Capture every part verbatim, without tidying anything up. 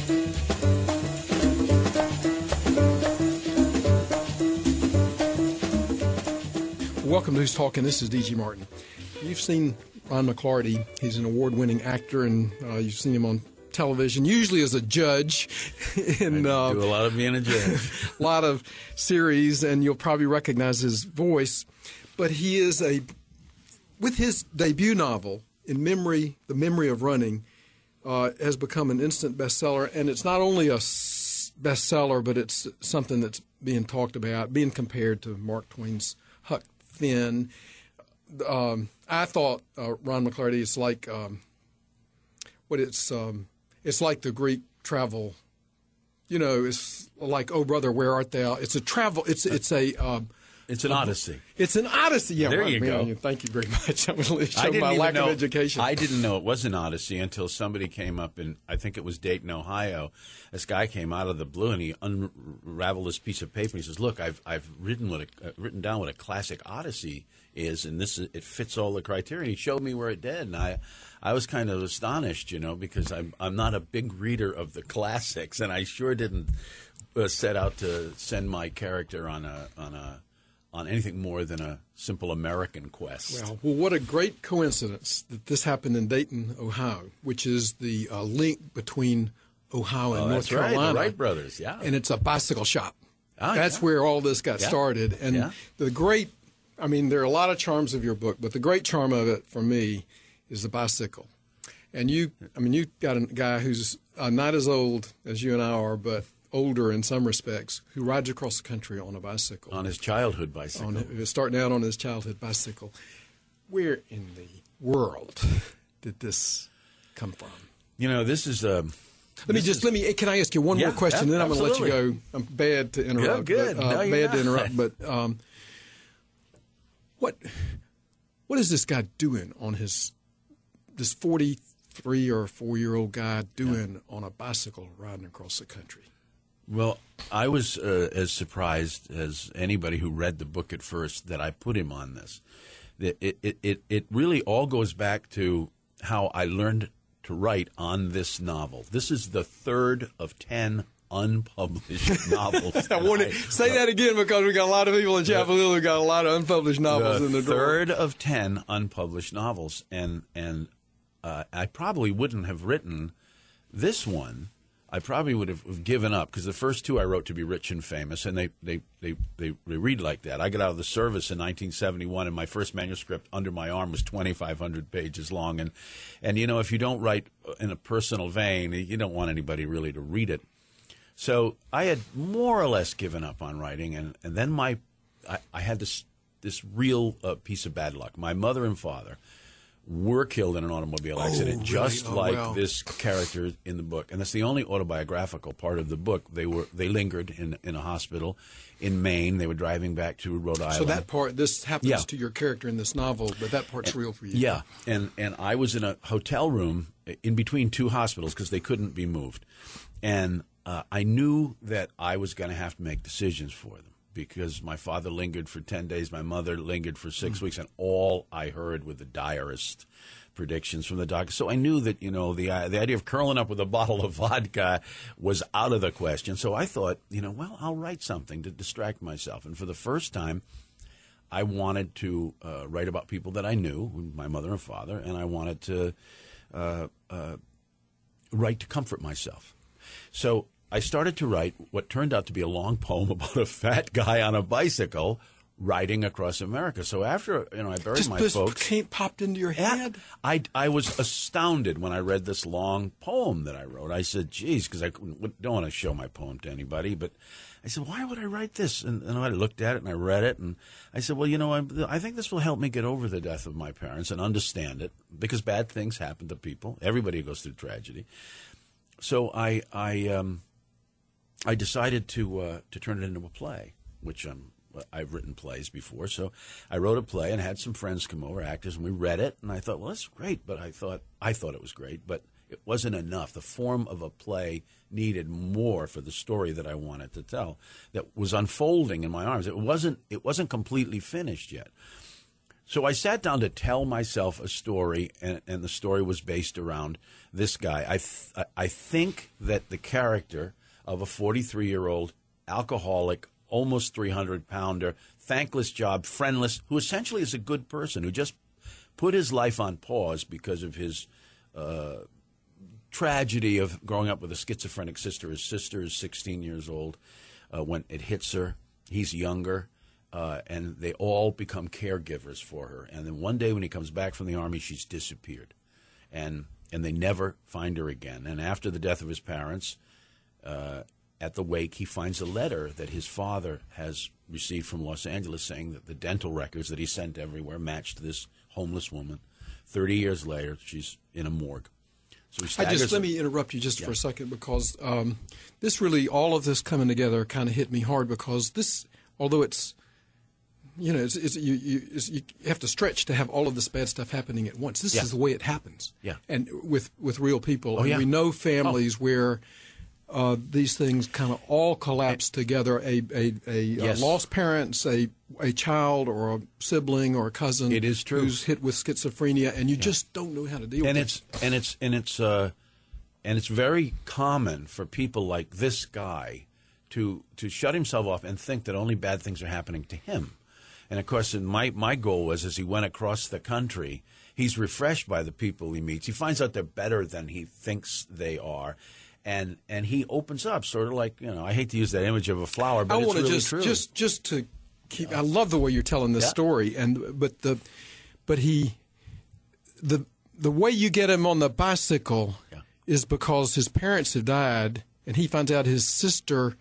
Welcome to Who's Talking. This is D G Martin. You've seen Ron McClarty. He's an award-winning actor, and uh, you've seen him on television, usually as a judge. in, I uh, do a lot of being a judge. a lot of series, and you'll probably recognize his voice. But he is a, with his debut novel, In Memory, The Memory of Running, uh, has become an instant bestseller. And it's not only a bestseller, but it's something that's being talked about, being compared to Mark Twain's Huck Finn. Um, I thought uh, Ron McClarty is like um, what it's um, it's like the Greek travel. You know, it's like Oh Brother, Where Art Thou? It's a travel. It's it's a um, it's an odyssey. It's an odyssey. Yeah, there right, you man, go. Thank you very much. I'm going to show I didn't my even lack know, of education. I didn't know it was an odyssey until somebody came up in, I think it was Dayton, Ohio. This guy came out of the blue and he unraveled this piece of paper. He says, "Look, I've I've written what a, uh, written down what a classic odyssey is, and this is, it fits all the criteria." And he showed me where it did, and I I was kind of astonished, you know, because I'm I'm not a big reader of the classics, and I sure didn't uh, set out to send my character on a on a on anything more than a simple American quest. Well, well, what a great coincidence that this happened in Dayton, Ohio, which is the uh, link between Ohio and oh, North that's Carolina. Right, the Wright brothers, yeah. And it's a bicycle shop. Oh, that's yeah. where all this got yeah. started. And yeah. the great, I mean, there are a lot of charms of your book, but the great charm of it for me is the bicycle. And you, I mean, you got a guy who's uh, not as old as you and I are, but older in some respects, who rides across the country on a bicycle. On his childhood bicycle. On, starting out on his childhood bicycle. Where in the world did this come from? You know, this is a... Let me just, is, let me, can I ask you one yeah, more question, yeah, then I'm going to let you absolutely. go. I'm bad to interrupt. Yeah, good. But, uh, No, you're bad not. to interrupt, but um, what, what is this guy doing on his, this forty-three or four-year-old guy doing yeah. on a bicycle riding across the country? Well, I was uh, as surprised as anybody who read the book at first that I put him on this. It, it, it, it really all goes back to how I learned to write on this novel. This is the third of ten unpublished novels. I want to say that again because we got a lot of people in Chapel Hill who got a lot of unpublished novels the in the drawer. Third of ten unpublished novels, and and uh, I probably wouldn't have written this one. I probably would have given up because the first two I wrote to be rich and famous, and they, they, they, they, they read like that. I got out of the service in nineteen seventy-one, and my first manuscript under my arm was twenty-five hundred pages long. And, and, you know, if you don't write in a personal vein, you don't want anybody really to read it. So I had more or less given up on writing, and, and then my I, I had this, this real uh, piece of bad luck. My mother and father were killed in an automobile accident, oh, just really? oh, like wow. this character in the book. And that's the only autobiographical part of the book. They were they lingered in in a hospital in Maine. They were driving back to Rhode Island. So that part, this happens yeah. to your character in this novel, but that part's and, real for you. Yeah, and and I was in a hotel room in between two hospitals because they couldn't be moved, and uh, I knew that I was going to have to make decisions for them. Because my father lingered for ten days, my mother lingered for six mm. weeks, and all I heard were the direst predictions from the doctor. So I knew that, you know, the uh, the idea of curling up with a bottle of vodka was out of the question. So I thought, you know, well, I'll write something to distract myself. And for the first time, I wanted to uh, write about people that I knew, my mother and father, and I wanted to uh, uh, write to comfort myself. So I started to write what turned out to be a long poem about a fat guy on a bicycle riding across America. So after, you know, I buried Just my this folks. Just popped into your head? I, I was astounded when I read this long poem that I wrote. I said, geez, because I don't want to show my poem to anybody, but I said, why would I write this? And, and I looked at it and I read it, and I said, well, you know, I, I think this will help me get over the death of my parents and understand it, because bad things happen to people. Everybody goes through tragedy. So I... I um, I decided to uh, to turn it into a play, which um, I've written plays before. So I wrote a play and had some friends come over, actors, and we read it. And I thought, well, that's great. But I thought I thought it was great, but it wasn't enough. The form of a play needed more for the story that I wanted to tell, that was unfolding in my arms. It wasn't it wasn't completely finished yet. So I sat down to tell myself a story, and, and the story was based around this guy. I th- I think that the character of a forty-three-year-old alcoholic, almost three hundred pounder, thankless job, friendless, who essentially is a good person, who just put his life on pause because of his uh, tragedy of growing up with a schizophrenic sister. His sister is sixteen years old uh, when it hits her. He's younger, uh, and they all become caregivers for her. And then one day when he comes back from the Army, she's disappeared. And and they never find her again. And after the death of his parents, uh, at the wake, he finds a letter that his father has received from Los Angeles saying that the dental records that he sent everywhere matched this homeless woman. Thirty years later, she's in a morgue. So he I just let me interrupt you just yeah. for a second, because um, this really, all of this coming together kind of hit me hard, because this, although it's, you know, it's, it's, you, you, it's, you have to stretch to have all of this bad stuff happening at once. This yeah. is the way it happens. Yeah. And with, with real people. Oh, and yeah. we know families oh. where uh, these things kind of all collapse and, together. A, a, a yes. uh, lost parents, a, a child or a sibling or a cousin it is true. who's hit with schizophrenia, and you yeah. just don't know how to deal and with it's, it. And it's and it's uh, and it's very common for people like this guy to to shut himself off and think that only bad things are happening to him. And, of course, my, my goal was, as he went across the country, he's refreshed by the people he meets. He finds out they're better than he thinks they are. And and he opens up, sort of like, you know, I hate to use that image of a flower, but I it's want to really just, true. just just to keep. I love the way you're telling this yeah. story, and but the but he the the way you get him on the bicycle yeah. is because his parents have died, and he finds out his sister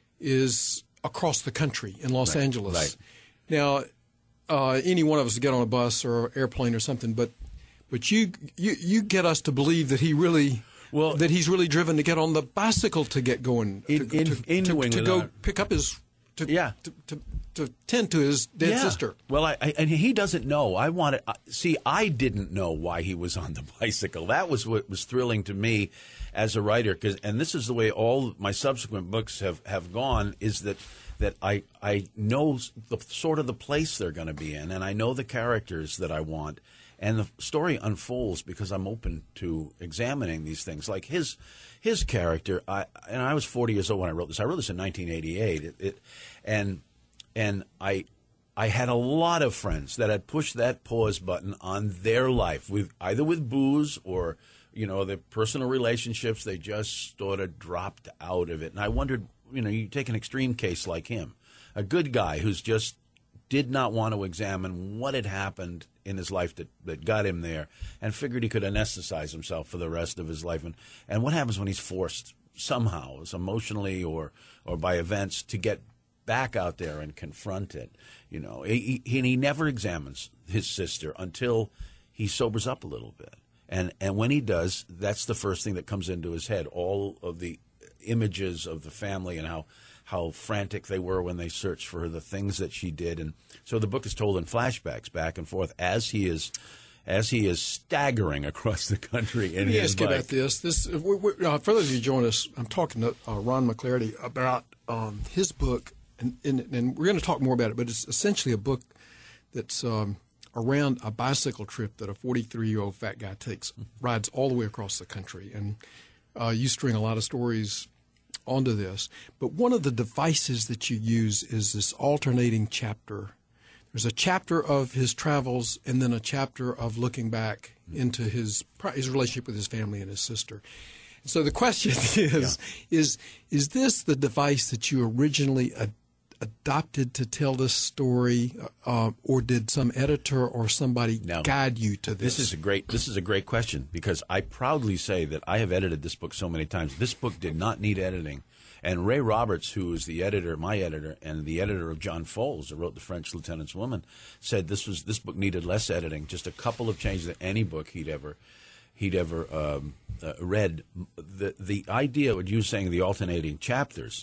is across the country in Los right. Angeles. Right. Now, uh, any one of us would get on a bus or airplane or something, but but you you you get us to believe that he really. Well, that he's really driven to get on the bicycle to get going, in, to, in, to, in to, New England, to go uh, pick up his, to, yeah. to, to, to tend to his dead yeah. sister. Well, I, I, and he doesn't know. I wanted, uh, see, I didn't know why he was on the bicycle. That was what was thrilling to me as a writer, 'cause, and this is the way all my subsequent books have, have gone, is that that I I know the sort of the place they're going to be in, and I know the characters that I want. And the story unfolds because I'm open to examining these things. Like his his character, I, and I was forty years old when I wrote this. I wrote this in nineteen eighty-eight, it, it, and and I I had a lot of friends that had pushed that pause button on their life, with either with booze or, you know, their personal relationships. They just sort of dropped out of it. And I wondered, you know, you take an extreme case like him, a good guy who's just did not want to examine what had happened in his life that, that got him there, and figured he could anesthetize himself for the rest of his life. And, and what happens when he's forced somehow, emotionally or or by events, to get back out there and confront it? You know, he, he, he never examines his sister until he sobers up a little bit. And, and when he does, that's the first thing that comes into his head, all of the images of the family and how how frantic they were when they searched for her, the things that she did. And so the book is told in flashbacks back and forth as he is as he is staggering across the country in Let me his ask you bike. about this. This we, we, uh, for those of you who join us, I'm talking to uh, Ron McClarty about um, his book, and, and, and we're going to talk more about it, but it's essentially a book that's um, around a bicycle trip that a forty-three-year-old fat guy takes, rides all the way across the country. And uh, you string a lot of stories onto this. But one of the devices that you use is this alternating chapter. There's a chapter of his travels and then a chapter of looking back into his his relationship with his family and his sister. So the question is, yeah. is is this the device that you originally ad- adopted to tell this story, uh, or did some editor or somebody no. guide you to this? This is a great this is a great question, because I proudly say that I have edited this book so many times. This book did not need editing. And Ray Roberts, who is the editor, my editor, and the editor of John Foles, who wrote The French Lieutenant's Woman, said this was this book needed less editing, just a couple of changes to any book he'd ever he'd ever um, uh, read. The the idea, what you were saying, the alternating chapters.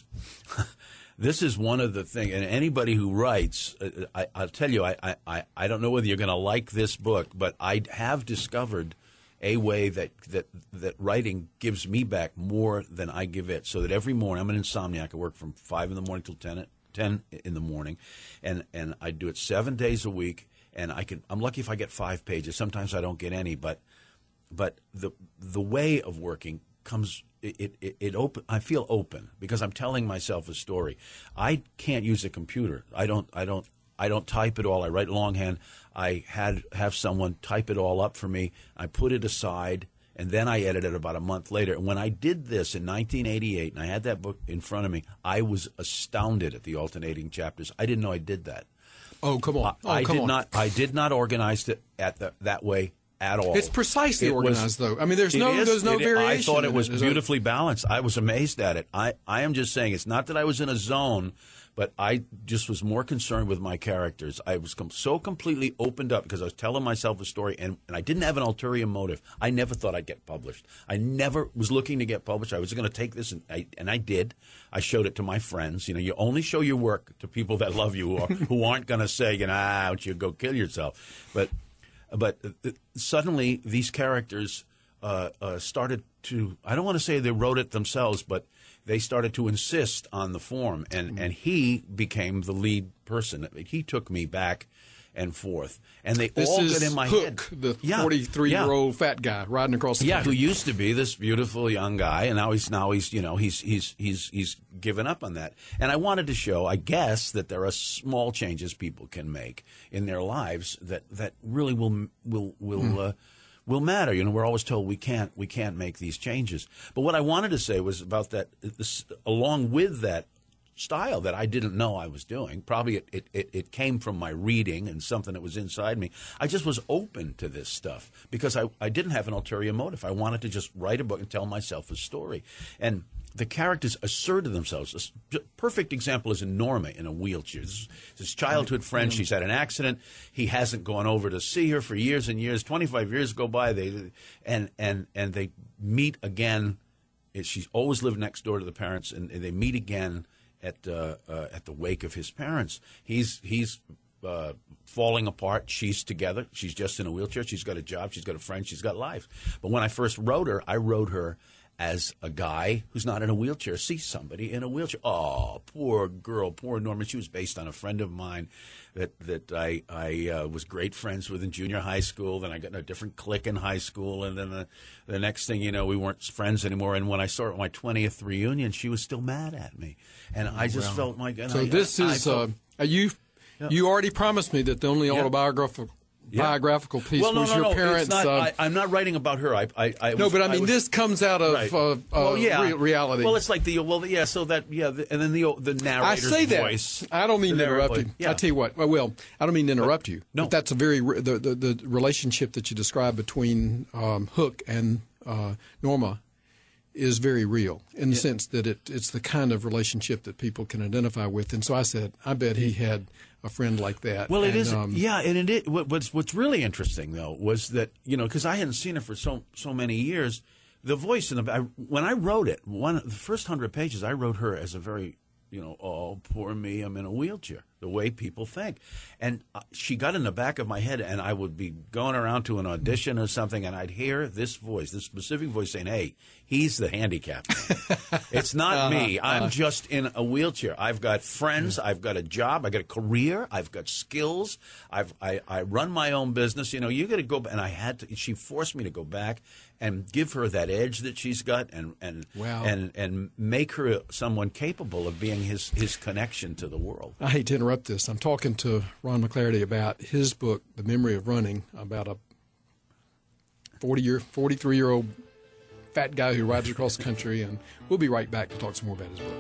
This is one of the things, and anybody who writes, uh, I, I'll tell you, I, I, I don't know whether you're going to like this book, but I have discovered a way that, that that writing gives me back more than I give it. So that every morning, I'm an insomniac. I work from five in the morning till ten, ten in the morning, and, and I do it seven days a week. and I can. I'm lucky if I get five pages. Sometimes I don't get any, but but the the way of working comes. It, it, it open. I feel open because I'm telling myself a story. I can't use a computer. I don't. I don't. I don't type it all. I write longhand. I had have someone type it all up for me. I put it aside, and then I edit it about a month later. And when I did this in nineteen eighty-eight, and I had that book in front of me, I was astounded at the alternating chapters. I didn't know I did that. Oh, come on! Oh, I come did on. not. I did not organize it at the, that way. At all. It's precisely it organized, was, though. I mean, there's no, is, there's no it, variation. I thought it was it. beautifully balanced. I was amazed at it. I, I am just saying, it's not that I was in a zone, but I just was more concerned with my characters. I was com- so completely opened up because I was telling myself a story, and, and I didn't have an ulterior motive. I never thought I'd get published. I never was looking to get published. I was going to take this, and I, and I did. I showed it to my friends. You know, you only show your work to people that love you or who aren't going to say, you know, ah, why don't you go kill yourself. But But uh, suddenly these characters uh, uh, started to, I don't want to say they wrote it themselves, but they started to insist on the form. And, mm-hmm. and he became the lead person. He took me back and forth. And they this all is got in my Hook, head. the yeah. forty-three-year-old yeah. fat guy riding across the Yeah, country. who used to be this beautiful young guy, and now he's now he's you know he's he's he's he's given up on that. And I wanted to show, I guess, that there are small changes people can make in their lives that, that really will will will mm. uh, will matter. You know, we're always told we can't we can't make these changes. But what I wanted to say was about that. This, along with that style that I didn't know I was doing. Probably it, it, it, it came from my reading and something that was inside me. I just was open to this stuff because I, I didn't have an ulterior motive. I wanted to just write a book and tell myself a story. And the characters asserted themselves. A perfect example is in Norma in a wheelchair. This is his childhood friend. She's had an accident. He hasn't gone over to see her for years and years. twenty-five years go by. They and and and they meet again. She's always lived next door to the parents, and they meet again at uh, uh, at the wake of his parents. He's he's uh, falling apart. She's together. She's just in a wheelchair. She's got a job. She's got a friend. She's got life. But when I first wrote her, I wrote her as a guy who's not in a wheelchair sees somebody in a wheelchair. Oh, poor girl, poor Norma. She was based on a friend of mine that that I I uh, was great friends with in junior high school. Then I got in a different clique in high school, and then the, the next thing you know, we weren't friends anymore. And when I saw her at my twentieth reunion, she was still mad at me, and I just well, felt like. And so I, this I, is I felt, uh, you. Yeah. You already promised me that the only Yeah. autobiographical. Yeah. biographical piece well, no, was no, your no, parents. It's not, uh, I, I'm not writing about her. I, I, I no, was, but I mean, was, this comes out of right. uh, uh, well, yeah. re- reality. Well, it's like the well, yeah. So that yeah, the, and then the the narrator's I say that. voice. I don't mean the to interrupt narrator- you. Yeah. I tell you what. I will. I don't mean to interrupt but, you. No, but that's a very re- the, the the relationship that you describe between um, Hook and uh, Norma is very real in the yeah. sense that it it's the kind of relationship that people can identify with. And so I said, I bet he had a friend like that. Well, it and, is, um, yeah, and it is. What, what's what's really interesting though was that you know because I hadn't seen her for so so many years, the voice in the I, when I wrote it, one the first hundred pages, I wrote her as a very you know, oh poor me, I'm in a wheelchair. The way people think, and uh, she got in the back of my head, and I would be going around to an audition or something, and I'd hear this voice, this specific voice, saying, "Hey, he's the handicapped man. It's not uh-huh, me. I'm uh-huh. just in a wheelchair. I've got friends. I've got a job. I got a career. I've got skills. I've I, I run my own business. You know, you got to go." And I had to. She forced me to go back and give her that edge that she's got, and and wow. and and make her someone capable of being his his connection to the world. I hate to interrupt this. I'm talking to Ron McClarty about his book, The Memory of Running, about a forty-year, forty-three-year-old fat guy who rides across the country, and we'll be right back to talk some more about his book.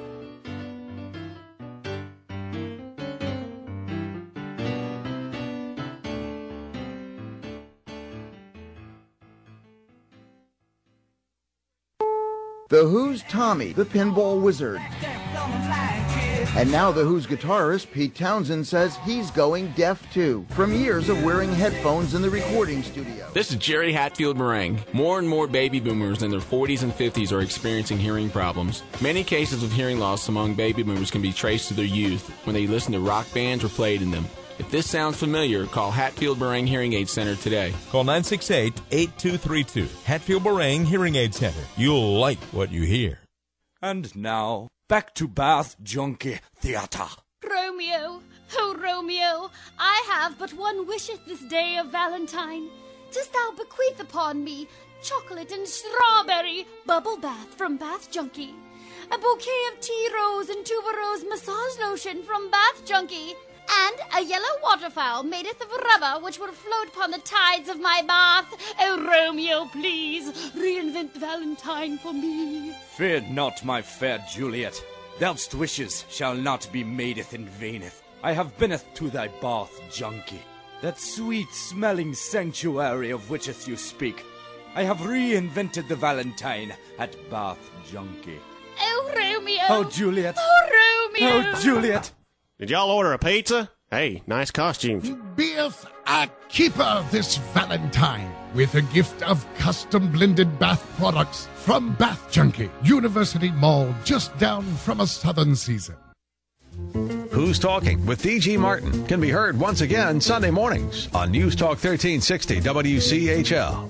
The Who's Tommy, the pinball wizard. And now The Who's guitarist, Pete Townsend, says he's going deaf too, from years of wearing headphones in the recording studio. This is Jerry Hatfield Meringue. More and more baby boomers in their forties and fifties are experiencing hearing problems. Many cases of hearing loss among baby boomers can be traced to their youth when they listened to rock bands or played in them. If this sounds familiar, call Hatfield Meringue Hearing Aid Center today. Call nine six eight, eight two three two. Hatfield Meringue Hearing Aid Center. You'll like what you hear. And now, back to Bath Junkie Theater. Romeo, Oh, Romeo, I have but one wisheth this day of Valentine. 'Tis thou bequeath upon me chocolate and strawberry bubble bath from Bath Junkie, a bouquet of tea rose and tuberose massage lotion from Bath Junkie, and a yellow waterfowl madeth of rubber which will float upon the tides of my bath. Oh, Romeo, please, reinvent Valentine for me. Fear not, my fair Juliet. Thou'st wishes shall not be madeth in vaineth. I have beeneth to thy Bath Junkie, that sweet-smelling sanctuary of whicheth you speak. I have reinvented the Valentine at Bath Junkie. Oh, Romeo. Oh, Juliet. Oh, Romeo. Oh, Juliet. Did y'all order a pizza? Hey, nice costumes. Beeth a keeper this Valentine with a gift of custom blended bath products from Bath Junkie, University Mall, just down from a southern season. Who's Talking with D G Martin can be heard once again Sunday mornings on News Talk thirteen sixty W C H L.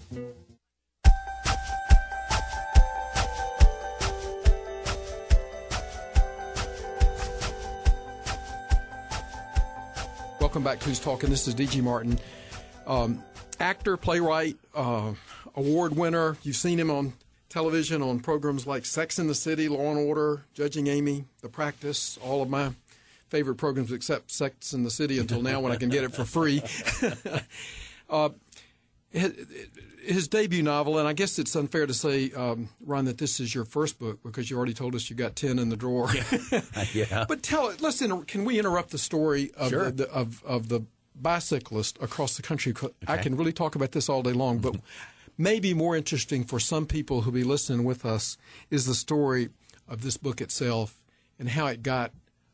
Welcome back to Who's Talking. This is D G Martin. Um, actor, playwright, uh, award winner. You've seen him on television on programs like Sex and the City, Law and Order, Judging Amy, The Practice, all of my favorite programs except Sex and the City until now when I can get it for free. uh, his, his debut novel, and I guess it's unfair to say, um, Ron, that this is your first book because you already told us you got ten in the drawer. Yeah. yeah. But tell it. Let's inter- can we interrupt the story of Sure. the, the of of the bicyclist across the country? Okay. I can really talk about this all day long, but maybe more interesting for some people who'll be listening with us is the story of this book itself and how it got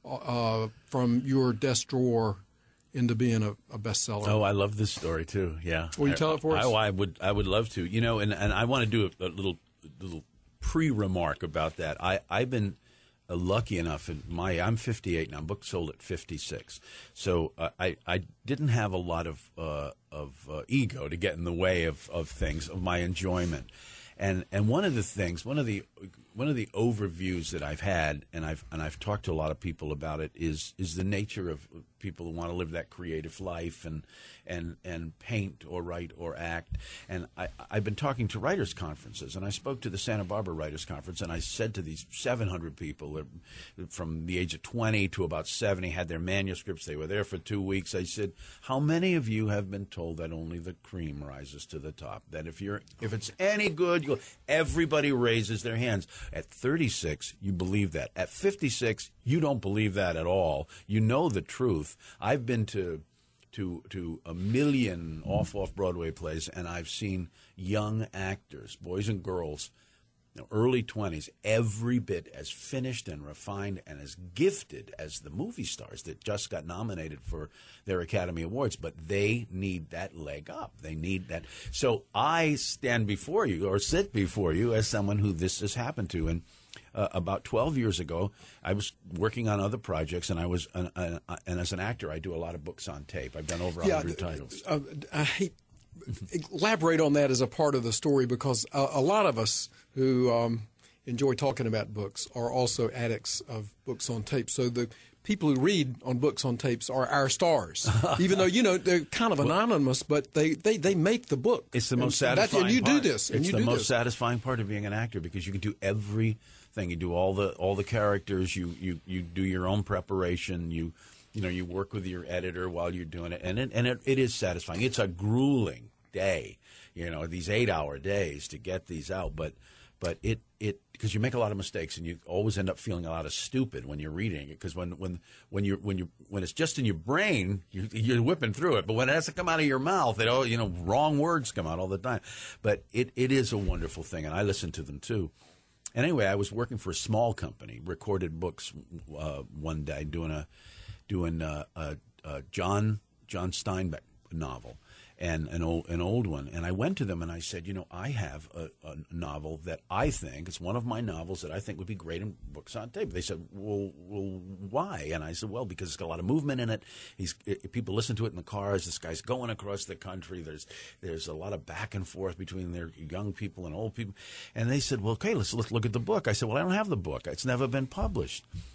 uh, from your desk drawer into being a, a bestseller. Oh, I love this story too. Yeah. Will you tell it for us? I, I would. I would love to. You know, and, and I want to do a, a little little pre-remark about that. I I've been uh, lucky enough in my I'm fifty-eight now. Book sold at fifty-six, so uh, I I didn't have a lot of uh, of uh, ego to get in the way of, of things, of my enjoyment. And and one of the things, one of the one of the overviews that I've had, and I've and I've talked to a lot of people about it, is is the nature of people who want to live that creative life and and and paint or write or act. And I, I've been talking to writers' conferences, and I spoke to the Santa Barbara Writers' Conference, and I said to these seven hundred people from the age of twenty to about seventy, had their manuscripts. They were there for two weeks. I said, how many of you have been told that only the cream rises to the top? That if you're if it's any good, you'll, everybody raises their hands. At thirty-six, you believe that. At fifty-six, you don't believe that at all. You know the truth. I've been to to to a million off-off Broadway plays, and I've seen young actors, boys and girls, you know, early twenties, every bit as finished and refined and as gifted as the movie stars that just got nominated for their Academy Awards. But they need that leg up. They need that. So I stand before you, or sit before you, as someone who this has happened to. And uh, about twelve years ago, I was working on other projects, and I was, an, an, and as an actor, I do a lot of books on tape. I've done over one hundred yeah, titles. Uh, I hate elaborate on that as a part of the story, because a, a lot of us who um, enjoy talking about books are also addicts of books on tape. So the people who read on books on tapes are our stars, even though, you know, they're kind of anonymous, but they, they, they make the book. It's the most and satisfying And you part. do this. And it's you the do most this. satisfying part of being an actor, because you can do everything. You do all the all the characters. You, you, you do your own preparation. You you know you work with your editor while you're doing it, and it, and it, it is satisfying. It's a grueling day, you know, these eight-hour days to get these out, but but it it because you make a lot of mistakes, and you always end up feeling a lot of stupid when you're reading it, because when when when you when you when it's just in your brain, you, you're whipping through it, but when it has to come out of your mouth, it all you know wrong words come out all the time. But it it is a wonderful thing, and I listen to them too. And anyway, I was working for a small company, recorded books uh, one day, doing a doing a, a, a John John Steinbeck novel, and an old an old one. And I went to them and I said, you know, I have a, a novel that I think it's one of my novels that I think would be great in books on tape. They said, well, well, why? And I said, well, because it's got a lot of movement in it. He's it, people listen to it in the cars. This guy's going across the country. There's there's a lot of back and forth between their young people and old people. And they said, well, okay, let's let's look at the book. I said, well, I don't have the book. It's never been published.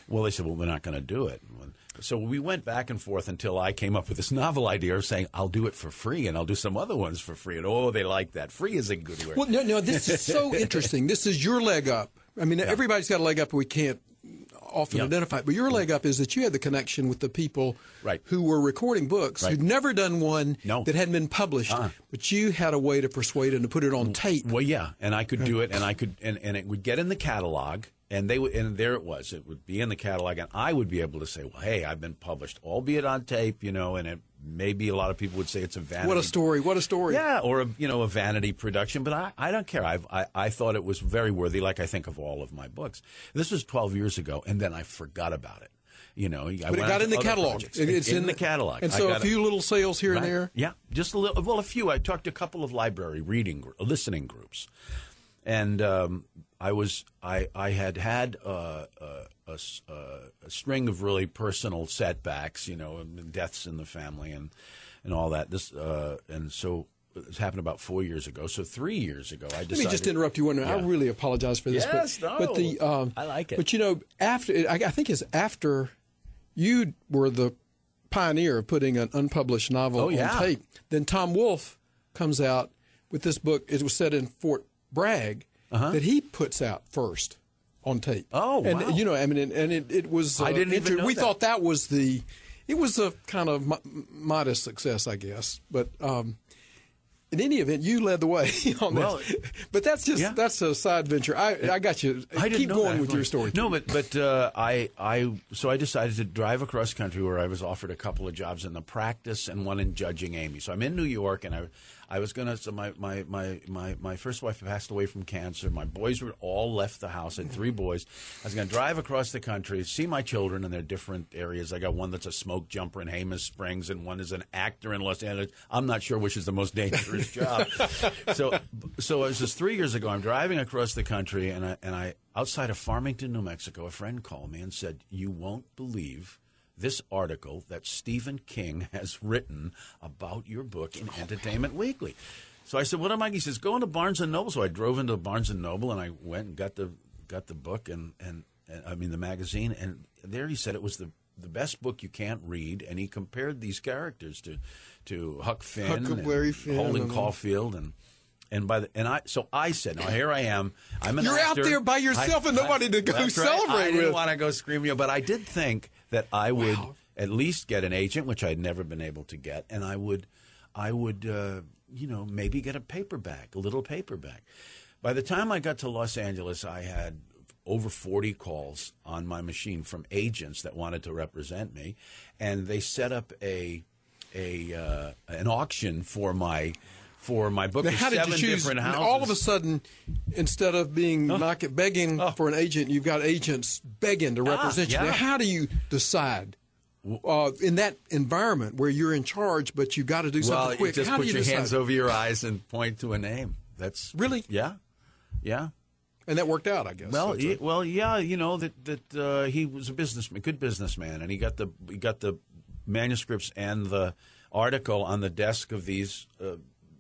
Well, they said, well, we're not going to do it. So we went back and forth until I came up with this novel idea of saying, I'll do it for free and I'll do some other ones for free. And, oh, they like that. Free is a good word. Well, no, no, this is so interesting. This is your leg up. I mean, yeah. everybody's got a leg up we can't often yep. identify. But your leg up is that you had the connection with the people right. who were recording books, right. who'd never done one no. that hadn't been published. Uh-huh. But you had a way to persuade them to put it on tape. Well, yeah, and I could do it, and I could, and, and it would get in the catalog. And they would, and there it was. It would be in the catalog, and I would be able to say, "Well, hey, I've been published, albeit on tape, you know." And it maybe a lot of people would say it's a vanity. What a story! What a story! Yeah, or a, you know, a vanity production. But I, I don't care. I've, I, I thought it was very worthy, like I think of all of my books. This was twelve years ago, and then I forgot about it. You know, I but it got in the catalog. It, it's in, in the catalog, and so a few it. little sales here right? and there. Yeah, just a little. Well, a few. I talked to a couple of library reading, listening groups, and. Um, I was I I had had uh, a, a, a string of really personal setbacks, you know, and deaths in the family and and all that. This uh, and so this happened about four years ago. So three years ago, I decided. Let me just interrupt you one minute. Yeah. I really apologize for this. Yes, but, no, but the um, I like it. But you know, after I, I think it's after you were the pioneer of putting an unpublished novel oh, yeah. on tape. Then Tom Wolfe comes out with this book. It was set in Fort Bragg. Uh-huh. That he puts out first on tape. Oh, and wow. you know, I mean, and, and it, it was. Uh, I didn't even know We that. thought that was the. It was a kind of mo- modest success, I guess. But um, in any event, you led the way on well, this. But that's just yeah. that's a side venture. I I got you. I Keep know going that. with your story. No, but but uh, I I so I decided to drive across country where I was offered a couple of jobs in the practice and one in judging Amy. So I'm in New York and I. I was going to, so my, my, my, my, my first wife passed away from cancer. My boys were all left the house. I had three boys. I was going to drive across the country, see my children in their different areas. I got one that's a smoke jumper in Jemez Springs and one is an actor in Los Angeles. I'm not sure which is the most dangerous job. So, so it was just three years ago. I'm driving across the country and I, and I, outside of Farmington, New Mexico, a friend called me and said, "You won't believe this article that Stephen King has written about your book in Entertainment Weekly." So I said, "What am I?" He says, "Go into Barnes and Noble." So I drove into Barnes and Noble and I went and got the got the book and, and, and I mean the magazine. And there he said it was the the best book you can't read. And he compared these characters to to Huck Finn, Huckleberry and Finn, Holden and Caulfield, and and by the and I so I said, now here I am. I'm an You're actor. out there by yourself I, and nobody I, to go that's celebrate right. I with. didn't want to go screaming, but I did think that I would Wow. at least get an agent, which I'd never been able to get, and I would, I would, uh, you know, maybe get a paperback, a little paperback. By the time I got to Los Angeles, I had over forty calls on my machine from agents that wanted to represent me, and they set up a a uh, an auction for my. For my book, now, how did seven you choose? different houses. All of a sudden, instead of being oh. knock it, begging oh. for an agent, you've got agents begging to represent ah, you. yeah. Now, how do you decide uh, in that environment where you're in charge, but you've got to do something well, quick? Just how put do you your decide? hands over your eyes and point to a name. That's really, yeah, yeah. And that worked out, I guess. Well, so he, a, well, yeah. You know that that uh, he was a businessman, good businessman, and he got the he got the manuscripts and the article on the desk of these. Uh,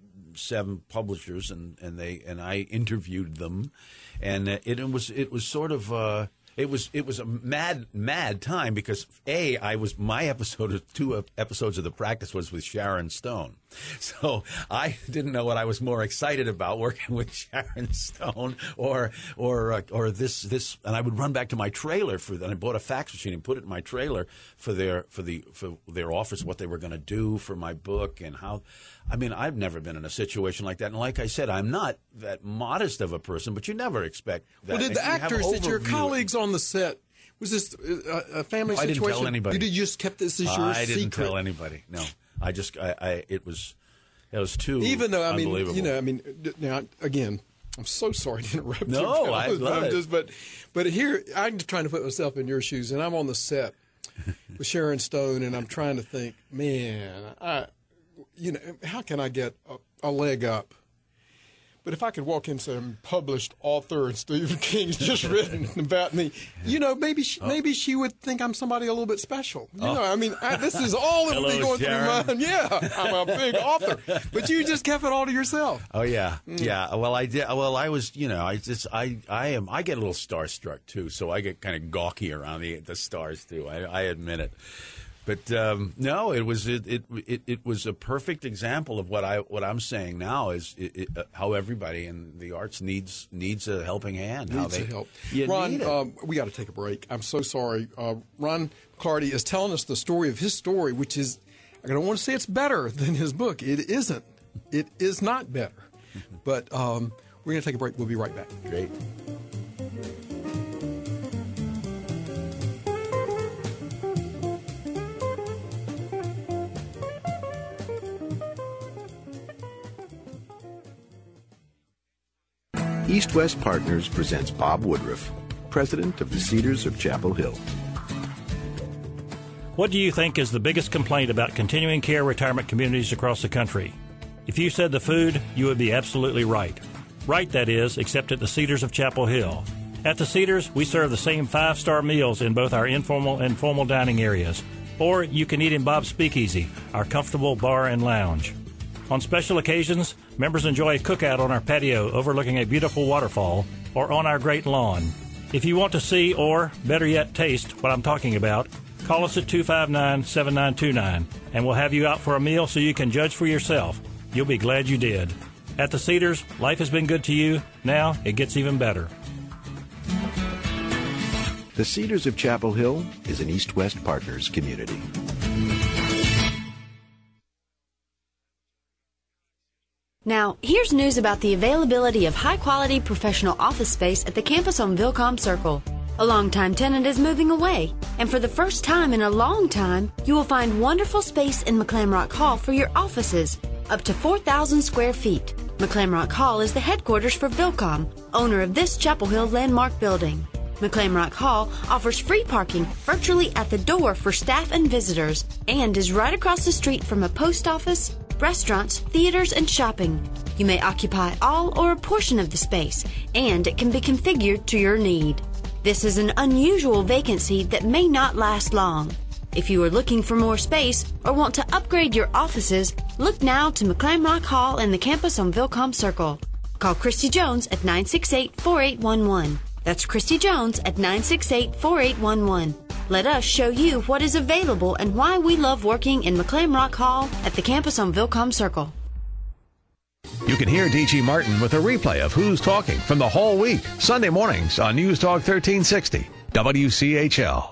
seven publishers and, and they and I interviewed them, and it, it was it was sort of uh, it was it was a mad mad time because a I was my episode of two episodes of The Practice was with Sharon Stone, so I didn't know what I was more excited about, working with Sharon Stone or or uh, or this this and I would run back to my trailer for and I bought a fax machine and put it in my trailer for their for the for their office, what they were going to do for my book and how. I mean, I've never been in a situation like that. And like I said, I'm not that modest of a person, but you never expect that. Well, did the You have actors, did your overview. colleagues on the set, was this a, a family I situation? didn't tell anybody. You just kept this as your I secret? didn't tell anybody. No. I just, I, I it was, it was too Even though, I mean, unbelievable. you know, I mean, now, again, I'm so sorry to interrupt you. No, I love it. Just, but, but here, I'm just trying to put myself in your shoes, and I'm on the set with Sharon Stone, and I'm trying to think, man, I, you know, how can I get a, a leg up? But if I could walk in and say, I'm published author and Stephen King's just written about me, you know, maybe she, oh. maybe she would think I'm somebody a little bit special. You oh. know, I mean, I, this is all that would be going Sharon. through my mind. Yeah, I'm a big author. But you just kept it all to yourself. Oh, yeah. Mm. Yeah. Well, I did. Well, I was, you know, I just, I, I am, I get a little starstruck, too. So I get kind of gawky around the, the stars, too. I, I admit it. But um, no, it was it, it it it was a perfect example of what I what I'm saying now is it, it, uh, how everybody in the arts needs needs a helping hand. Needs how they, help. Ron, um, we got to take a break. I'm so sorry. Uh, Ron McClarty is telling us the story of his story, which is, I don't want to say it's better than his book. It isn't. It is not better. But um, we're going to take a break. We'll be right back. Great. East West Partners presents Bob Woodruff, president of the Cedars of Chapel Hill. What do you think is the biggest complaint about continuing care retirement communities across the country? If you said the food, you would be absolutely right. Right, that is, except at the Cedars of Chapel Hill. At the Cedars, we serve the same five-star meals in both our informal and formal dining areas. Or you can eat in Bob's Speakeasy, our comfortable bar and lounge. On special occasions, members enjoy a cookout on our patio overlooking a beautiful waterfall or on our great lawn. If you want to see or, better yet, taste what I'm talking about, call us at two five nine, seven nine two nine and we'll have you out for a meal so you can judge for yourself. You'll be glad you did. At the Cedars, life has been good to you. Now it gets even better. The Cedars of Chapel Hill is an East West Partners community. Now, here's news about the availability of high-quality professional office space at the campus on Vilcom Circle. A longtime tenant is moving away, and for the first time in a long time, you will find wonderful space in McClamrock Hall for your offices, up to four thousand square feet. McClamrock Hall is the headquarters for Vilcom, owner of this Chapel Hill landmark building. McClamrock Hall offers free parking virtually at the door for staff and visitors, and is right across the street from a post office, restaurants, theaters, and shopping. You may occupy all or a portion of the space, and it can be configured to your need. This is an unusual vacancy that may not last long. If you are looking for more space or want to upgrade your offices, look now to McClamrock Hall and the campus on Vilcom Circle. Call Christy Jones at nine six eight, four eight one one. That's Christy Jones at nine six eight, four eight one one. Let us show you what is available and why we love working in McClamrock Hall at the campus on Vilcom Circle. You can hear D G Martin with a replay of Who's Talking from the whole week, Sunday mornings on News Talk thirteen sixty, W C H L.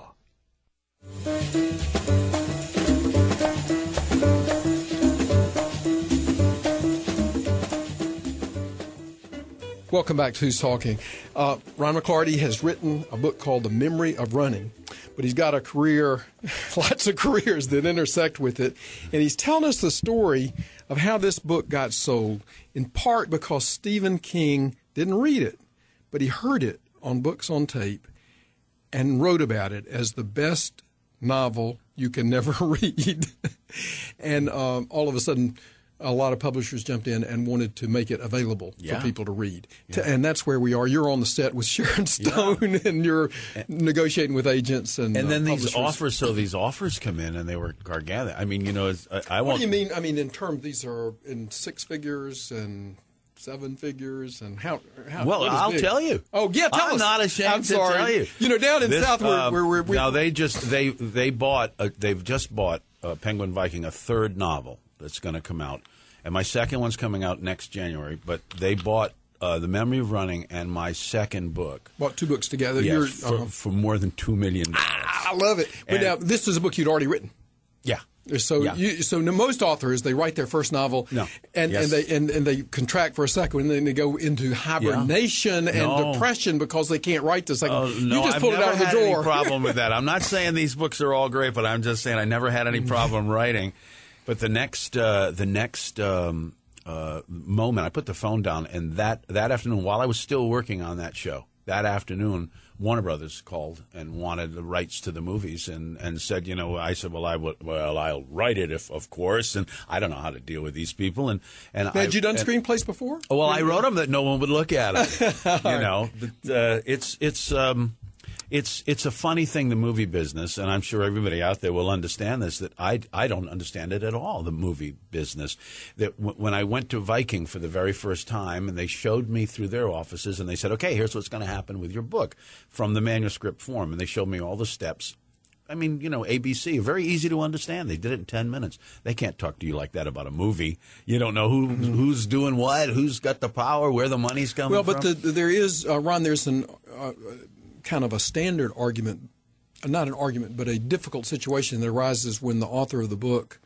Welcome back to Who's Talking. Uh, Ron McClarty has written a book called The Memory of Running, but he's got a career, lots of careers that intersect with it, and he's telling us the story of how this book got sold, in part because Stephen King didn't read it, but he heard it on books on tape and wrote about it as the best novel you can never read. And um, all of a sudden, a lot of publishers jumped in and wanted to make it available yeah. for people to read. Yeah. To, and that's where we are. You're on the set with Sharon Stone, yeah. and you're negotiating with agents and And then uh, these offers, so these offers come in, and they were gargantuan. I mean, you know, it's, I, I What want. do you mean? I mean, in terms, these are in six figures and seven figures, and how? how well, what is I'll big? tell you. Oh, yeah, tell I'm us. not ashamed I'm to sorry. tell you. You know, down in This, South, uh, where we're, we're now they just they they bought a, they've just bought uh, Penguin Viking, a third novel that's going to come out. And my second one's coming out next January, but they bought uh, The Memory of Running and my second book. Bought two books together. Yes, You're, for, uh, for more than two million dollars. Ah, I love it. But and, now, this is a book you'd already written. Yeah. So, yeah. you, so most authors, they write their first novel, no. and, yes. and they and, and they contract for a second, and then they go into hibernation yeah. and no. depression because they can't write the second. Uh, no, you just I've pulled it never out of the had drawer. Any problem with that? I'm not saying these books are all great, but I'm just saying I never had any problem writing. But the next, uh, the next. Um, Uh, moment, I put the phone down, and that, that afternoon, while I was still working on that show, that afternoon, Warner Brothers called and wanted the rights to the movies, and, and said, you know, I said, well, I would, well, I'll write it if, of course, and I don't know how to deal with these people. And and had I, you done and, screenplays before? Well, I wrote them that no one would look at them. You know, but, uh, it's it's. Um, It's it's a funny thing, the movie business, and I'm sure everybody out there will understand this, that I, I don't understand it at all, the movie business. That w- when I went to Viking for the very first time, and they showed me through their offices, and they said, okay, here's what's going to happen with your book from the manuscript form, and they showed me all the steps. I mean, you know, A B C, very easy to understand. They did it in ten minutes. They can't talk to you like that about a movie. You don't know who mm-hmm. who's doing what, who's got the power, where the money's coming well, from. Well, but the, there is, uh, Ron, there's an... Uh, kind of a standard argument, not an argument, but a difficult situation that arises when the author of the book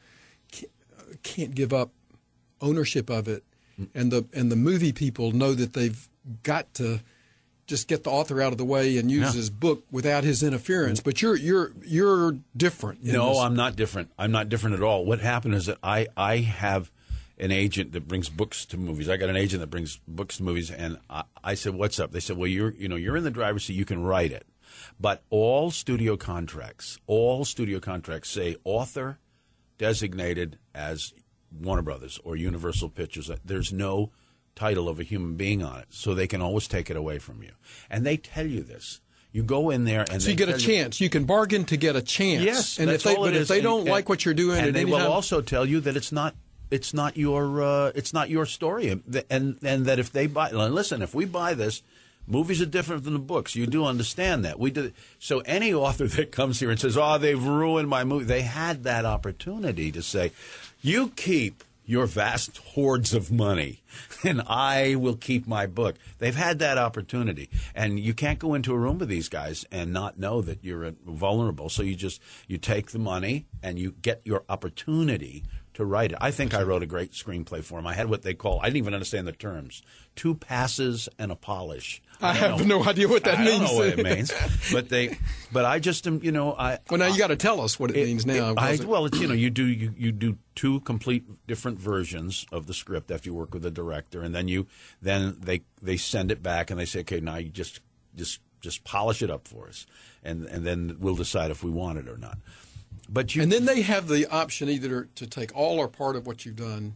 can't give up ownership of it, and the and the movie people know that they've got to just get the author out of the way and use yeah. his book without his interference. But you're you're you're different. No, this. I'm not different. I'm not different at all. What happened is that I I have an agent that brings books to movies. I got an agent that brings books to movies, and I, I said, "What's up?" They said, "Well, you're you know you're in the driver's seat. You can write it, but all studio contracts, all studio contracts say author designated as Warner Brothers or Universal Pictures. There's no title of a human being on it, so they can always take it away from you, and they tell you this." You go in there and so they you get a chance. You, you can bargain to get a chance. Yes, and that's if they, all but it if is. they and, don't and, like what you're doing, and at they any will time, also tell you that it's not. It's not your uh, it's not your story, and and that if they buy, listen, if we buy this, movies are different than the books. You do understand that. We did so. Any author that comes here and says, "Oh, they've ruined my movie," they had that opportunity to say, "You keep your vast hordes of money, and I will keep my book." They've had that opportunity, and you can't go into a room with these guys and not know that you're vulnerable. So you just you take the money and you get your opportunity to write it. I think I wrote a great screenplay for him. I had what they call, I didn't even understand the terms, two passes and a polish. I, I have know, no idea what that I means. I don't know what it means. But they, but I just am, you know, I. Well, now I, you got to tell us what it, it means now. It, I, it? Well, it's, you know, you do you, you do two complete different versions of the script after you work with the director, and then you then they they send it back and they say, okay, now you just just just polish it up for us, and and then we'll decide if we want it or not. But you, and then they have the option either to take all or part of what you've done,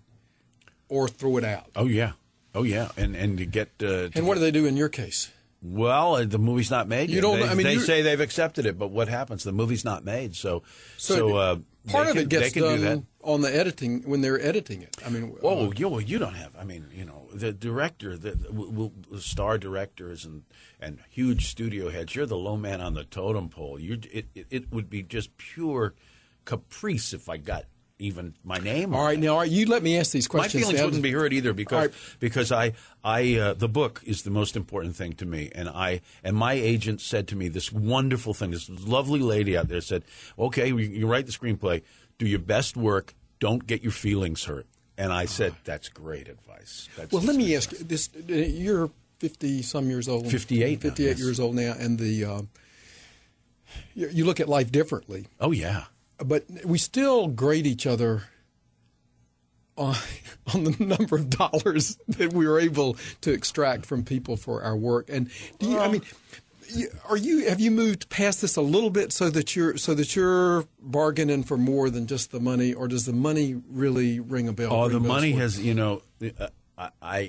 or throw it out. Oh yeah, oh yeah, and and to get. Uh, to and what get, do they do in your case? Well, the movie's not made yet. You don't. They, I mean, they say they've accepted it, but what happens? The movie's not made, so so, so uh, part of can, it gets they can done do that. on the editing when they're editing it. I mean, oh, uh, you, well, you don't have. I mean, you know, the director, the, the, the star directors, and and huge studio heads. You're the low man on the totem pole. You, it, it, it would be just pure caprice if I got even my name. All on right, it. now all right, you let me ask these questions. My feelings now. wouldn't be hurt either because right. because I I uh, the book is the most important thing to me, and I and my agent said to me this wonderful thing. This lovely lady out there said, "Okay, you, you write the screenplay, do your best work, don't get your feelings hurt." And I said, "That's great advice." That's well, let me advice. ask you this: you're fifty some years old, fifty-eight, fifty-eight now, yes. years old now, and the uh, you, you look at life differently. Oh yeah. But we still grade each other on, on the number of dollars that we were able to extract from people for our work. And do you? I mean, are you? Have you moved past this a little bit so that you're so that you're bargaining for more than just the money, or does the money really ring a bell? Oh, the money for has. You know, uh, I.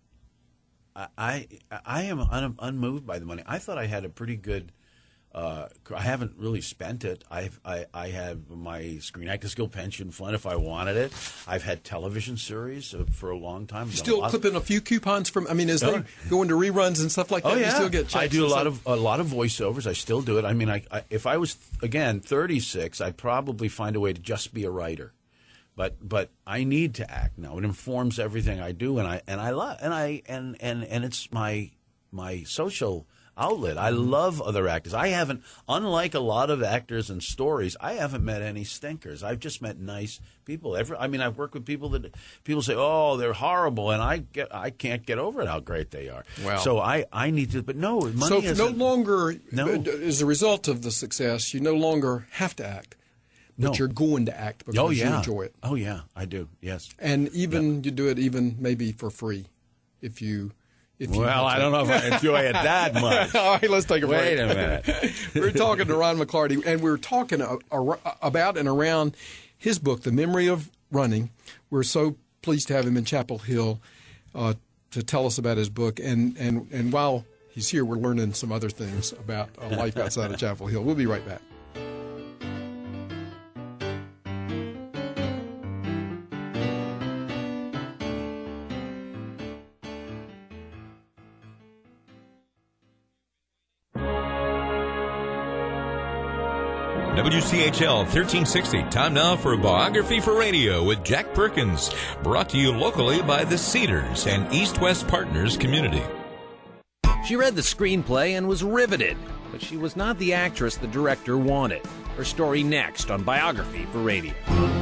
I I I am un, unmoved by the money. I thought I had a pretty good. Uh, I haven't really spent it. I've, I I have my Screen Actors Guild pension fund if I wanted it. I've had television series uh, for a long time. You still a clipping a few coupons from. I mean, as Oh. they go into reruns and stuff like that, Oh yeah, you still get checks. I do a and lot stuff? of a lot of voiceovers. I still do it. I mean, I, I if I was again thirty-six, I'd probably find a way to just be a writer. But but I need to act now. It informs everything I do, and I and I love and I and and and it's my my social outlet. I love other actors. I haven't, unlike a lot of actors and stories, I haven't met any stinkers. I've just met nice people. Every, I mean, I've worked with people that people say, "Oh, they're horrible," and I get, I can't get over it how great they are. Wow. So I, I need to, but no, money So is no longer, No. as a result of the success, you no longer have to act, but No. you're going to act because oh yeah, you enjoy it. Oh yeah, I do. Yes, and even you do it even maybe for free, if you If you well, want I to. don't know if I enjoy it that much. All right, let's take a break. Wait a minute. We're talking to Ron McClarty, and we're talking a, a, about and around his book, The Memory of Running. We're so pleased to have him in Chapel Hill uh, to tell us about his book. And, and, and while he's here, we're learning some other things about uh, life outside of Chapel Hill. We'll be right back. W C H L thirteen sixty. Time now for a Biography for Radio with Jack Perkins. Brought to you locally by the Cedars and East West Partners Community. She read the screenplay and was riveted, but she was not the actress the director wanted. Her story next on Biography for Radio.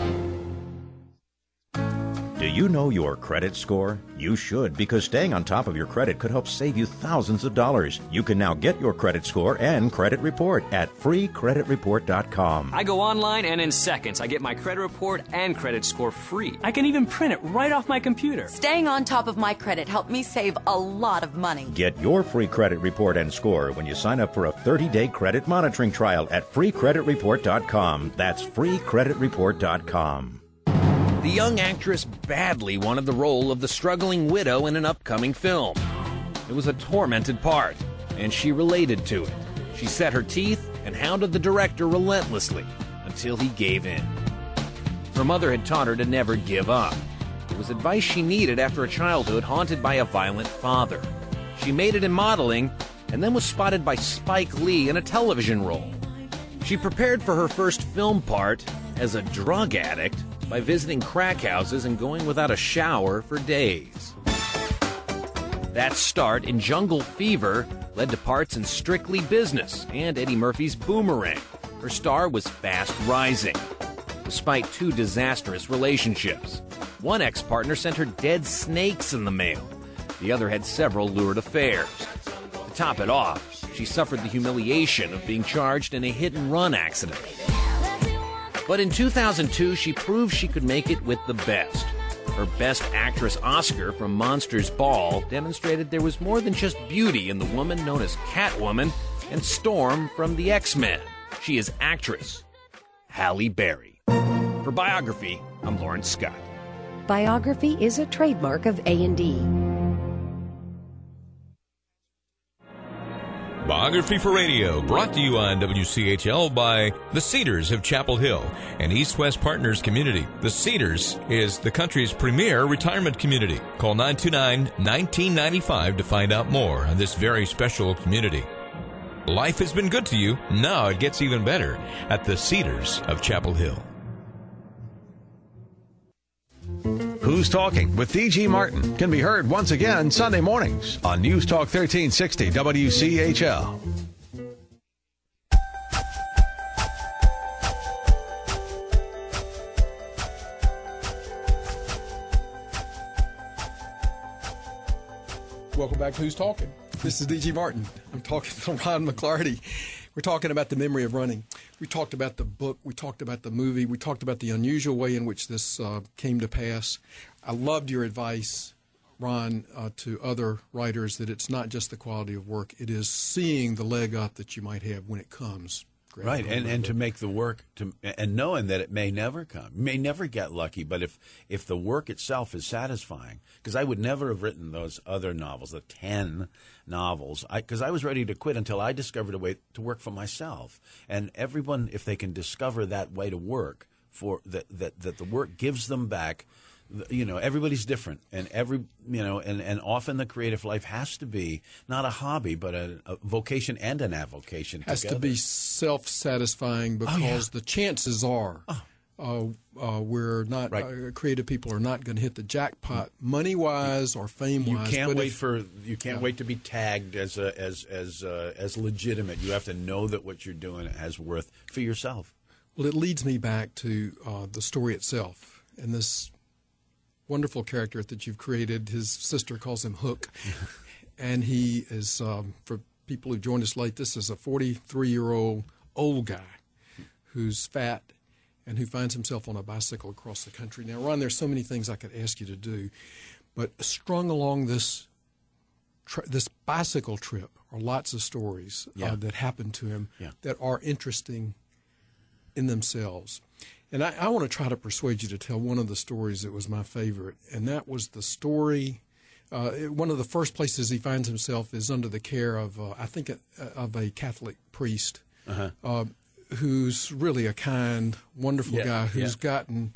Do you know your credit score? You should, because staying on top of your credit could help save you thousands of dollars. You can now get your credit score and credit report at free credit report dot com. I go online and in seconds I get my credit report and credit score free. I can even print it right off my computer. Staying on top of my credit helped me save a lot of money. Get your free credit report and score when you sign up for a thirty-day credit monitoring trial at free credit report dot com. That's free credit report dot com. The young actress badly wanted the role of the struggling widow in an upcoming film. It was a tormented part, and she related to it. She set her teeth and hounded the director relentlessly until he gave in. Her mother had taught her to never give up. It was advice she needed after a childhood haunted by a violent father. She made it in modeling and then was spotted by Spike Lee in a television role. She prepared for her first film part as a drug addict by visiting crack houses and going without a shower for days. That start in Jungle Fever led to parts in Strictly Business and Eddie Murphy's Boomerang. Her star was fast rising, despite two disastrous relationships. One ex-partner sent her dead snakes in the mail. The other had several lurid affairs. To top it off, she suffered the humiliation of being charged in a hit-and-run accident. But in two thousand two, she proved she could make it with the best. Her Best Actress Oscar from Monsters Ball demonstrated there was more than just beauty in the woman known as Catwoman and Storm from the X-Men. She is actress Halle Berry. For Biography, I'm Lawrence Scott. Biography is a trademark of A and D. Biography for Radio, brought to you on W C H L by the Cedars of Chapel Hill and East West Partners Community. The Cedars is the country's premier retirement community. Call nine two nine, one nine nine five to find out more on this very special community. Life has been good to you. Now it gets even better at the Cedars of Chapel Hill. Who's Talking with D G Martin can be heard once again Sunday mornings on News Talk thirteen sixty W C H L. Welcome back to Who's Talking. This is D G Martin. I'm talking to Ron McClarty. We're talking about the memory of running. We talked about the book. We talked about the movie. We talked about the unusual way in which this uh, came to pass. I loved your advice, Ron, uh, to other writers that it's not just the quality of work. It is seeing the leg up that you might have when it comes. Right, and, and to make the work, to, and knowing that it may never come, you may never get lucky, but if, if the work itself is satisfying, because I would never have written those other novels, the ten novels, because I, I was ready to quit until I discovered a way to work for myself. And everyone, if they can discover that way to work, for that, that, that the work gives them back, you know, everybody's different, and every, you know, and, and often the creative life has to be not a hobby, but a, a vocation and an avocation has together. to be self-satisfying because oh, yeah. the chances are oh. uh, uh, we're not right. uh, creative people are not going to hit the jackpot money-wise or fame-wise. You can't but wait if, for you can't yeah. wait to be tagged as a, as as uh, as legitimate. You have to know that what you're doing has worth for yourself. Well, it leads me back to uh, the story itself and this wonderful character that you've created. His sister calls him Hook, and he is, um, for people who joined us late, this is a forty-three-year-old old guy who's fat and who finds himself on a bicycle across the country. Now, Ron, there's so many things I could ask you to do, but strung along this tra- this bicycle trip are lots of stories Yeah. uh, that happened to him Yeah. that are interesting in themselves. And I, I want to try to persuade you to tell one of the stories that was my favorite, and that was the story. Uh, it- one of the first places he finds himself is under the care of, uh, I think, a, of a Catholic priest, Uh-huh. uh, who's really a kind, wonderful Yeah, guy who's yeah. gotten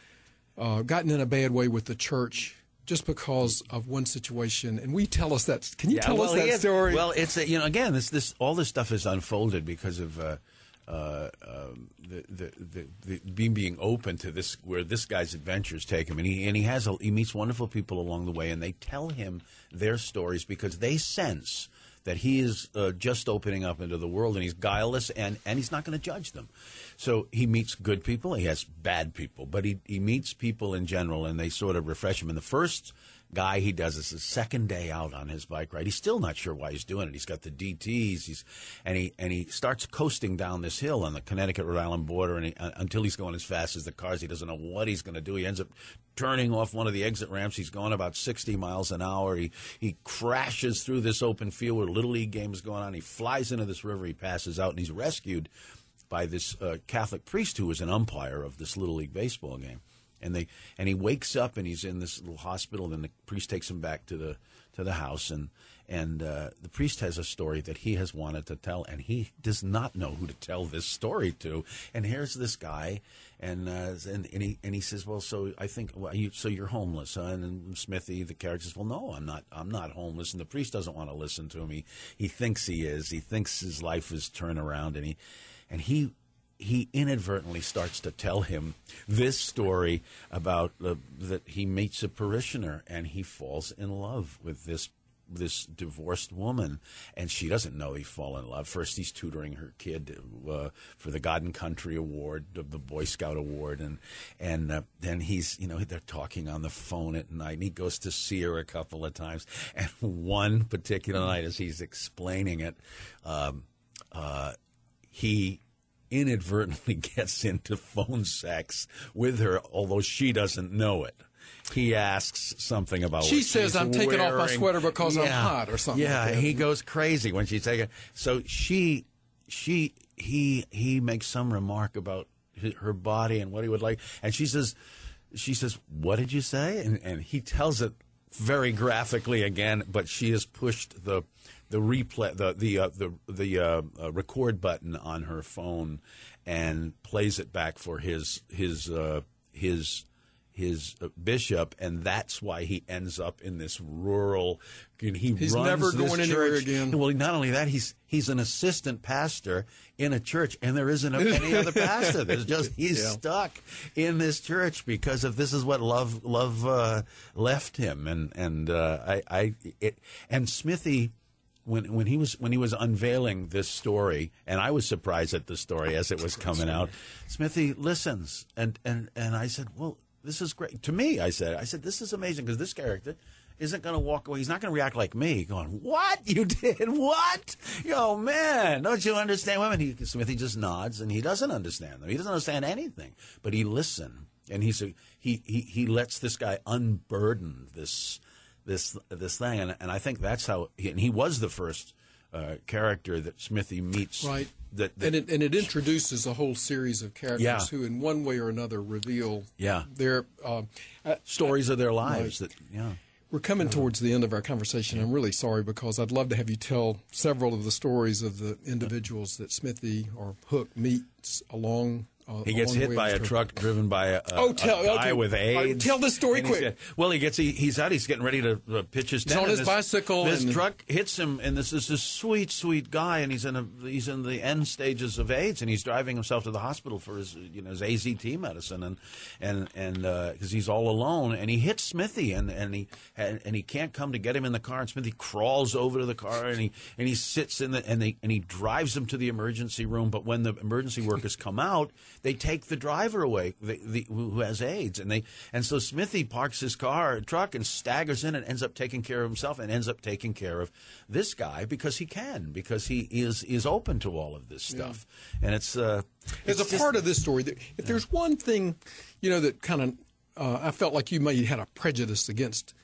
uh, gotten in a bad way with the church just because of one situation. And we tell us that. Can you Yeah, tell well, us that he is- story? Well, it's a, you know again this this all this stuff is unfolded because of uh, uh, um, the, the the the being being open to this where this guy's adventures take him, and he and he has a, he meets wonderful people along the way, and they tell him their stories because they sense that he is uh, just opening up into the world, and he's guileless, and, and he's not going to judge them. So he meets good people. He has bad people, but he, he meets people in general, and they sort of refresh him. And the first guy he does is his second day out on his bike ride. He's still not sure why he's doing it. He's got the D Ts, he's, and he and he starts coasting down this hill on the Connecticut-Rhode Island border, and he, uh, until he's going as fast as the cars, he doesn't know what he's going to do. He ends up turning off one of the exit ramps. He's going about sixty miles an hour. He he crashes through this open field where Little League game is going on. He flies into this river. He passes out, and he's rescued by this uh, Catholic priest who was an umpire of this Little League baseball game. And they and he wakes up, and he's in this little hospital, and the priest takes him back to the to the house, and and uh, the priest has a story that he has wanted to tell, and he does not know who to tell this story to. And here's this guy, and uh, and and he and he says, well, so I think, well, you, so you're homeless, huh? And then Smithy, the character, says, well, no, I'm not. I'm not homeless. And the priest doesn't want to listen to him. He he thinks he is. He thinks his life is turned around, and he and he. He inadvertently starts to tell him this story about uh, that he meets a parishioner and he falls in love with this this divorced woman, and she doesn't know he fall in love. First, he's tutoring her kid uh, for the God and Country Award, the, the Boy Scout Award, and and uh, then he's you know they're talking on the phone at night, and he goes to see her a couple of times. And one particular night, as he's explaining it, um, uh, he. inadvertently gets into phone sex with her, although she doesn't know it. He asks something about she what says, she's I'm taking off my wearing. sweater because I'm Yeah. hot or something Yeah, like that. he goes crazy when she's taking. So she, she, he, he makes some remark about hi- her body and what he would like, and she says, she says, what did you say? And and he tells it very graphically again, but she has pushed the. The replay, the the uh, the the uh, uh, record button on her phone, and plays it back for his his uh, his his uh, bishop, and that's why he ends up in this rural. He He's runs never this going anywhere church. again. Well, not only that, he's he's an assistant pastor in a church, and there isn't any other pastor. There's just he's Yeah. stuck in this church because of this is what love love uh, left him, and and uh, I I it and Smithy. When when he was when he was unveiling this story, and I was surprised at the story as it was coming out, Smithy listens, and, and, and I said, well, this is great. To me, I said, I said, this is amazing because this character isn't going to walk away. He's not going to react like me, going, what? You did what? Yo, man, don't you understand women? He, Smithy just nods, and he doesn't understand them. He doesn't understand anything, but he listened, and he's a, he, he, he lets this guy unburden this this this thing, and, and I think that's how he, and he was the first uh, character that Smithy meets. Right. That, that and, it, and it introduces a whole series of characters Yeah. who, in one way or another, reveal Yeah. their uh, uh, stories of their lives. Right. That yeah. We're coming towards the end of our conversation. I'm really sorry because I'd love to have you tell several of the stories of the individuals that Smithy or Hook meets along. Uh, He gets along the hit way by of a his truck driven by a, a, Oh, tell- a guy okay. with All right, AIDS. tell this story And he's quick. got- well, he gets he, he's out. He's getting ready to uh, pitch his He's tent. on and his this, bicycle This and- truck hits him, and this is this sweet, sweet guy, and he's in a he's in the end stages of AIDS, and he's driving himself to the hospital for his you know his A Z T medicine, and and and because uh, he's all alone, and he hits Smithy, and and he and, and he can't come to get him in the car, and Smithy crawls over to the car, and he and he sits in the and they and he drives him to the emergency room, but when the emergency workers come out, they take the driver away. The, the, who has AIDS, and they and so Smithy parks his car, truck, and staggers in, and ends up taking care of himself, and ends up taking care of this guy because he can, because he is is open to all of this stuff, yeah. and it's uh, as it's a just, part of this story. If yeah. there's one thing, you know, that kind of uh, I felt like you may had a prejudice against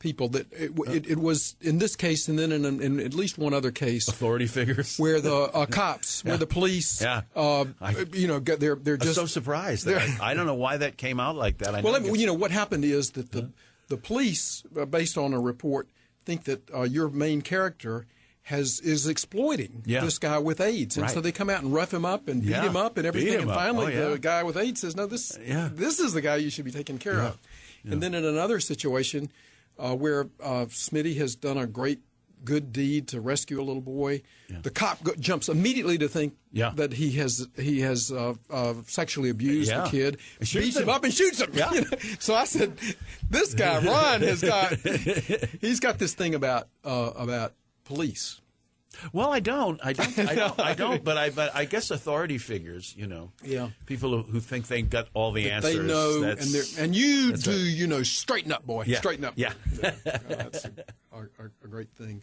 people that it, it, it was in this case, and then in, in at least one other case, authority figures where the uh, cops, yeah. where the police, yeah. uh, I, you know, they're they're just I'm so surprised. That I, I don't know why that came out like that. I well, I mean, you know, what happened is that the yeah. the police, uh, based on a report, think that uh, your main character has is exploiting yeah. this guy with AIDS, and right. so they come out and rough him up and beat yeah. him up and everything. And finally, oh, yeah. the guy with AIDS says, "No, this yeah. this is the guy you should be taking care yeah. of." Yeah. And then in another situation uh, where uh, Smitty has done a great good deed to rescue a little boy, yeah. the cop go- jumps immediately to think yeah. that he has he has uh, uh, sexually abused yeah. the kid, beats him. him up and shoots him. Yeah. You know? So I said, "This guy Ron has got he's got this thing about uh, about police." Well, I don't. I don't. I don't. I don't. But I. But I guess authority figures. You know. Yeah. People who, who think they got all the that answers. They know, that's, and they're, and you that's do. Right. You know, straighten up, boy. Yeah. Straighten up. Yeah. yeah. Uh, that's a, a, a great thing.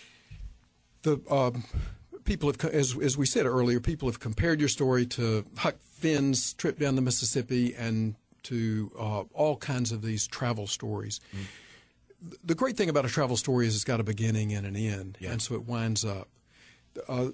The um, people have, as as we said earlier, people have compared your story to Huck Finn's trip down the Mississippi and to uh, all kinds of these travel stories. Mm. The great thing about a travel story is it's got a beginning and an end, yeah. and so it winds up. Uh,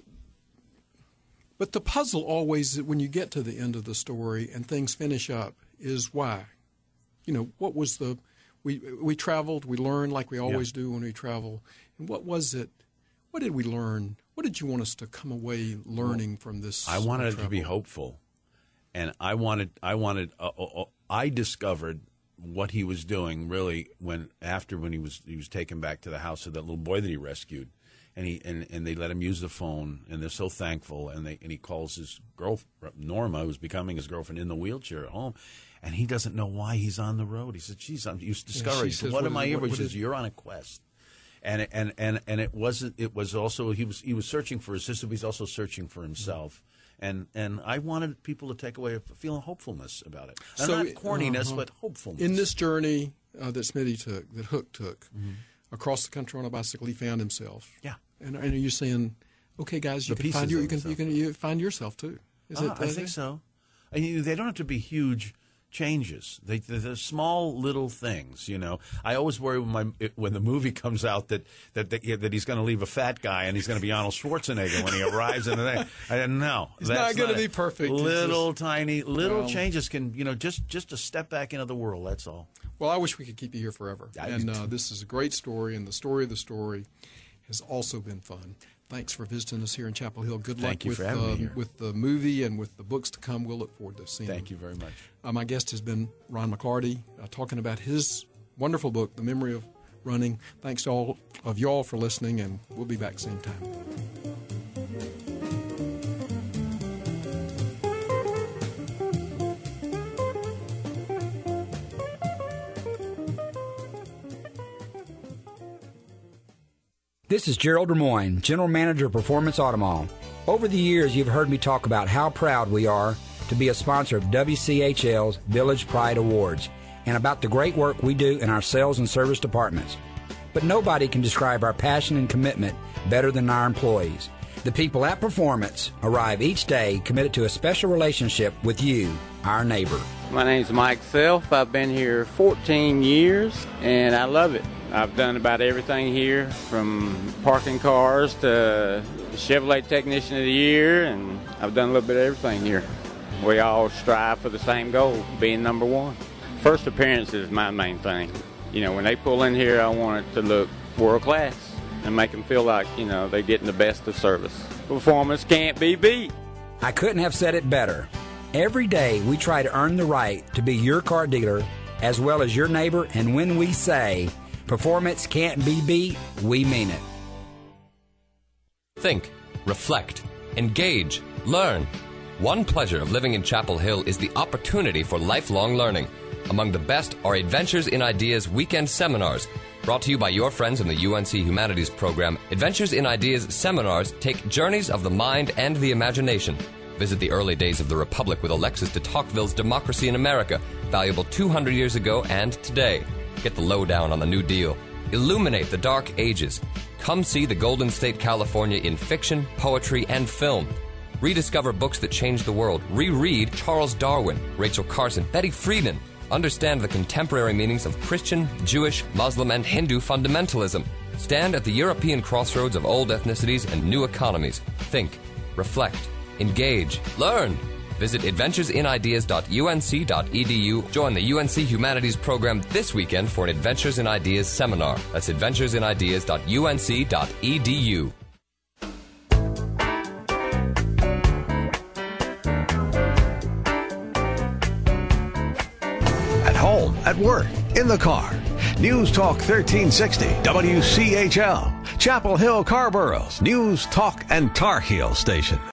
but the puzzle always, when you get to the end of the story and things finish up, is why. You know, what was the we we traveled, we learned like we always yeah. do when we travel, and what was it? What did we learn? What did you want us to come away learning well, from this? I wanted travel? it to be hopeful, and I wanted I wanted uh, uh, I discovered what he was doing really when after when he was he was taken back to the house of that little boy that he rescued, and he and, and they let him use the phone, and they're so thankful, and they and he calls his girl Norma, who's becoming his girlfriend, in the wheelchair at home, and he doesn't know why he's on the road. He said, "Geez, I'm used to discouraged. Yeah, what, what am I here?" He says, "You're on a quest." And and and and it wasn't. It was also he was he was searching for his sister, but he's also searching for himself. And and I wanted people to take away a feeling hopefulness about it. And so, not corniness, uh-huh. but hopefulness. In this journey uh, that Smitty took, that Hook took, mm-hmm. across the country on a bicycle, he found himself. Yeah. And, and are you saying, okay, guys, you the can find your, you can you can you find yourself too? Is uh, it, I think so. I mean, they don't have to be huge changes. They, they're small little things, you know. I always worry when my when the movie comes out that that that, that he's going to leave a fat guy and he's going to be Arnold Schwarzenegger when he arrives in the thing. I didn't know. He's that's not going to be perfect. Little just, tiny little well, changes can, you know, just just a step back into the world. That's all. Well, I wish we could keep you here forever. I and uh, this is a great story, and the story of the story has also been fun. Thanks for visiting us here in Chapel Hill. Good Thank luck you with, for having uh, me here. with the movie and with the books to come. We'll look forward to seeing Thank them. you very much. Uh, my guest has been Ron McClarty, uh, talking about his wonderful book, The Memory of Running. Thanks to all of y'all for listening, and we'll be back same time. This is Gerald Lemoyne, General Manager of Performance Automall. Over the years, you've heard me talk about how proud we are to be a sponsor of W C H L's Village Pride Awards and about the great work we do in our sales and service departments. But nobody can describe our passion and commitment better than our employees. The people at Performance arrive each day committed to a special relationship with you, our neighbor. My name's Mike Self. I've been here fourteen years, and I love it. I've done about everything here, from parking cars to Chevrolet Technician of the Year, and I've done a little bit of everything here. We all strive for the same goal, being number one. First appearance is my main thing. You know, when they pull in here, I want it to look world class and make them feel like, you know, they're getting the best of service. Performance can't be beat. I couldn't have said it better. Every day we try to earn the right to be your car dealer as well as your neighbor, and when we say performance can't be beat, we mean it. Think, reflect, engage, learn. One pleasure of living in Chapel Hill is the opportunity for lifelong learning. Among the best are Adventures in Ideas weekend seminars. Brought to you by your friends in the U N C Humanities program, Adventures in Ideas seminars take journeys of the mind and the imagination. Visit the early days of the Republic with Alexis de Tocqueville's Democracy in America, valuable two hundred years ago and today. Get the lowdown on the New Deal. Illuminate the Dark Ages. Come see the Golden State California in fiction, poetry, and film. Rediscover books that changed the world. Reread Charles Darwin, Rachel Carson, Betty Friedan. Understand the contemporary meanings of Christian, Jewish, Muslim, and Hindu fundamentalism. Stand at the European crossroads of old ethnicities and new economies. Think, reflect, engage, learn. Visit adventures in ideas dot u n c dot e d u. Join the U N C Humanities program this weekend for an Adventures in Ideas seminar. That's adventures in ideas dot u n c dot e d u. At home, at work, in the car. News Talk thirteen sixty W C H L, Chapel Hill Carborough's News Talk and Tar Heel station.